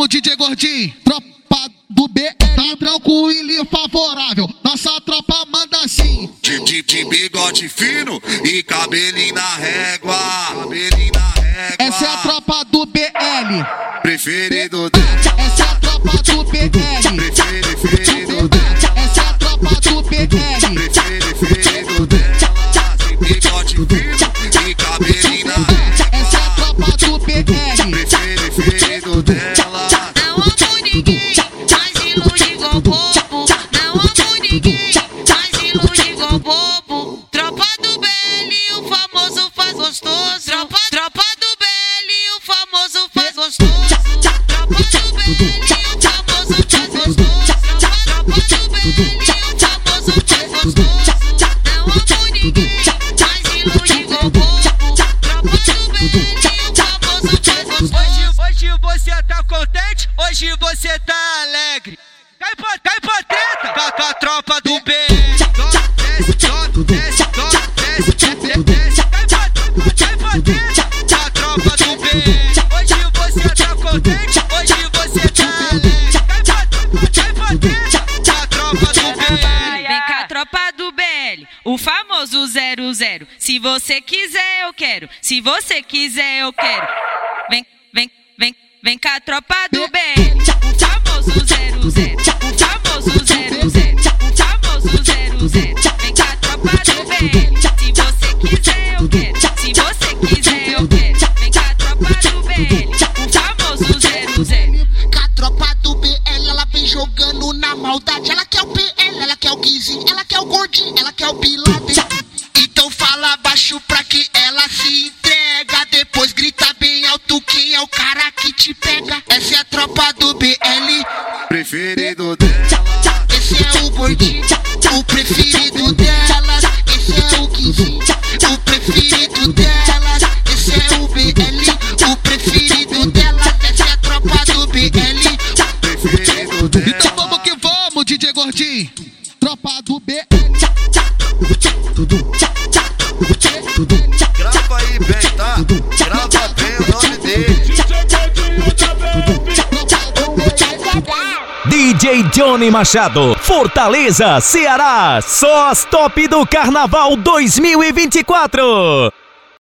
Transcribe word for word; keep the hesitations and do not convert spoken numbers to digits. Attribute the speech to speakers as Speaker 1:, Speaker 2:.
Speaker 1: vamos, D J Gordinho. Tropa do B L, tá tranquilo e favorável. Nossa tropa manda assim.
Speaker 2: De, de, de bigode fino e cabelinho na régua. Cabelinho na régua.
Speaker 1: Essa é a tropa do B L.
Speaker 2: Preferido dela.
Speaker 1: Essa é a tropa do B L.
Speaker 2: Preferido dela.
Speaker 1: Essa é a tropa do B L.
Speaker 2: Preferido dela. De bigode fino e cabelinho na régua.
Speaker 1: Essa é a tropa do B L.
Speaker 2: Preferido dela.
Speaker 3: Não amo ninguém, mas ilude igual bobo. Não amo ninguém, mas ilude igual bobo. Tropa do B L, o famoso faz gostoso. Tropa, tropa do B L, o famoso faz gostoso. Tropa do B L, o famoso faz gostoso. Tropa do B L, o famoso faz gostoso. Não amo ninguém, mas ilude igual bobo. Tropa do B L, o famoso faz gostoso.
Speaker 4: Hoje, hoje você tá contente, hoje você tá alegre. Cai pra, cai pra treta, com a, com a tropa do B L. Desce, sobe, desce, sobe, desce, desce, desce. Cai pra, cai pra treta, com a tropa do B L. Hoje você tá contente, hoje você tá alegre. Cai pra, cai pra treta, com a tropa do B L.
Speaker 3: Vem cá, tropa do B L, o famoso zero zero. Se você quiser, eu quero. Se você quiser, eu quero. Vem, vem, vem, vem cá, tropa do B L, o famoso zero zero. O famoso zero zero. O famoso zero zero. Vem cá, tropa do B L. Se você quiser, eu quero. Se você quiser, eu quero. Vem cá, tropa do B L, o famoso zero zero.
Speaker 5: Com a tropa do B L, ela vem jogando na maldade. Ela quer o B L, ela quer o Guizinho, ela quer o Gordinho, ela quer o Bin Laden. Então fala baixo pra que ela se entrega. Depois grita bem alto quem é o cara que te pega. Essa é a tropa do B L.
Speaker 2: Preferido dela.
Speaker 5: Esse é o Gordinho, o preferido dela. Esse é o Guizinho, o preferido dela. Esse é o B L, o preferido dela. Essa é a tropa do B L.
Speaker 2: Preferido dela.
Speaker 1: Então vamos que vamos, D J Gordinho. Tropa do B L.
Speaker 2: Grava aí bem, tá? Grava bem o nome dele.
Speaker 6: D J Johnny Machado, Fortaleza, Ceará. Só as top do Carnaval dois mil e vinte e quatro.